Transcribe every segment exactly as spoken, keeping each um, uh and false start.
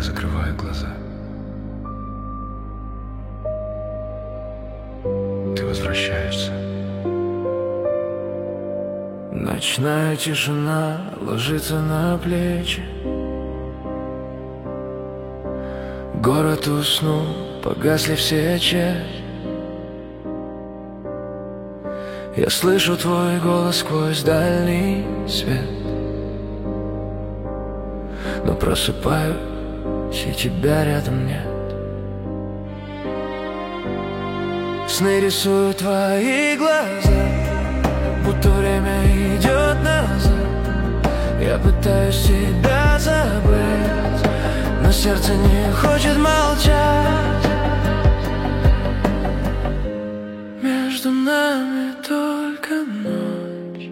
закрываю глаза, ты возвращаешься. Ночная тишина ложится на плечи. Город уснул, погасли все чаще. Я слышу твой голос сквозь дальний свет, но просыпаюсь, и тебя рядом нет. Сны рисуют твои глаза, будто время идет назад. Я пытаюсь тебя забыть, но сердце не хочет молчать. Между нами только ночь,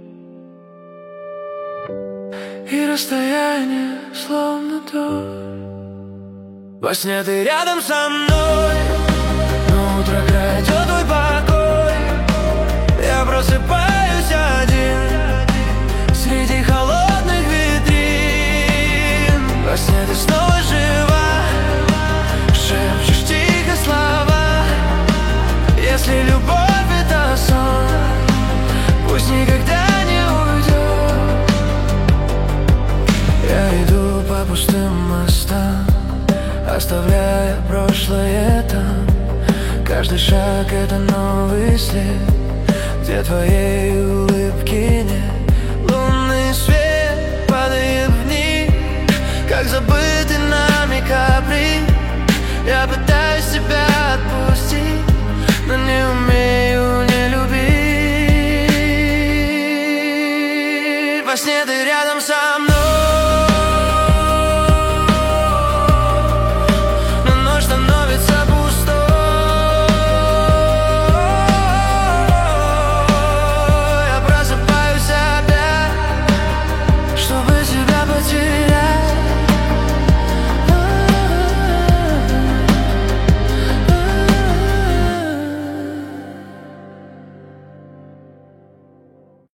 и расстояние словно дождь. Во сне ты рядом со мной, но утро крадет твой покой. Я просыпаюсь один среди холодных витрин. Во сне ты снова жива, шепчешь тихо слова. Если любовь — это сон, пусть никогда не уйдет. Я иду по пустым мостам, оставляя прошлое там. Каждый шаг — это новый след, где твоей улыбки нет. Лунный свет падает вниз, как забытый нами каприз. Я пытаюсь тебя отпустить, но не умею не любить. Во сне ты рядом со мной,